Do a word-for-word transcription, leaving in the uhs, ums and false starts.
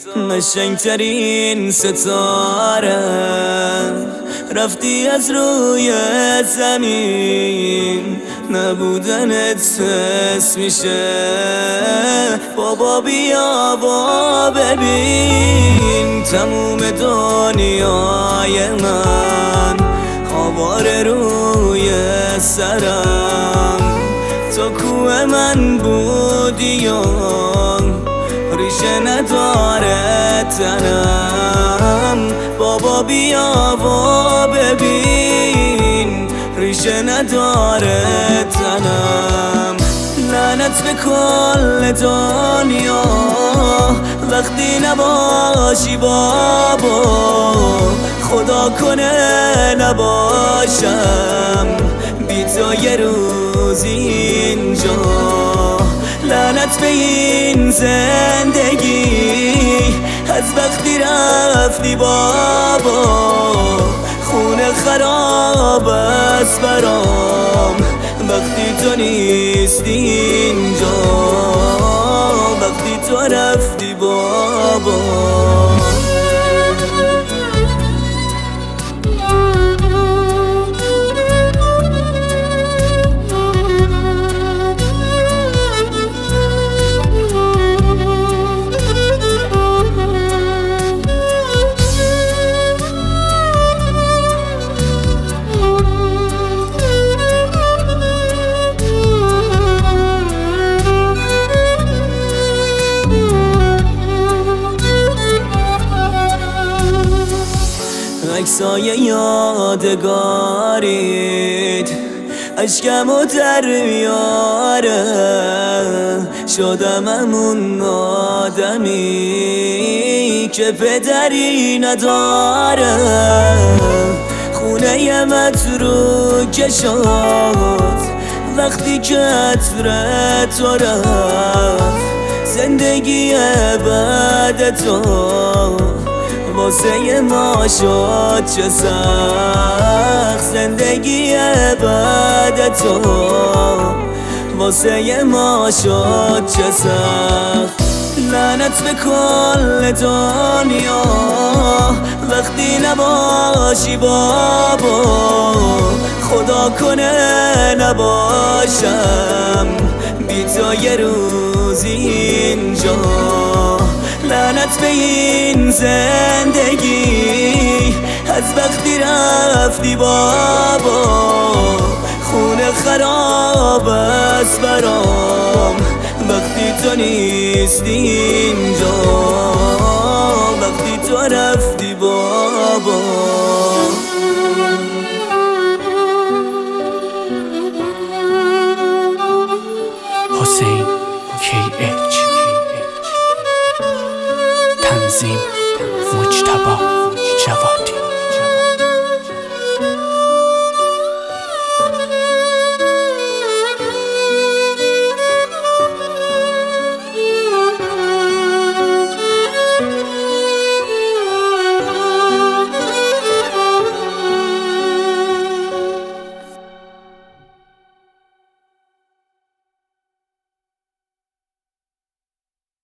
قشنگترین ستاره رفتی از روی زمین، نبودنت حس میشه. بابا بیا با ببین تموم دنیای من آواره روی سرم. تو کوه من بودی و ریشه نداره تنم. بابا بیا و ببین ریشه نداره تنم. لعنت به کل دنیا وقتی نباشی بابا، خدا کنه نباشم بی تو یه روز اینجا. لعنت به این زندگی از وقتی رفتی بابا، خونه خراب است برام وقتی تو نیستی اینجا، وقتی تو رفتی بابا. عکسای یادگاریت اشکمو در میاره، شدم همون آدمی که پدری نداره. خونه متروکه شد وقتی که عطر تو رفت. زندگی بعد تو واسه ما شد چه سخت. زندگی بعد تو واسه ما شد چه سخت. لعنت به کل دنیا وقتی نباشی بابا، خدا کنه نباشم بی تو یه روزی اینجا. لعنت به این زندگی از وقتی رفتی بابا، خونه خراب است برام وقتی تو نیستی اینجا، وقتی تو رفتی بابا. حسین کی اچ تنظیم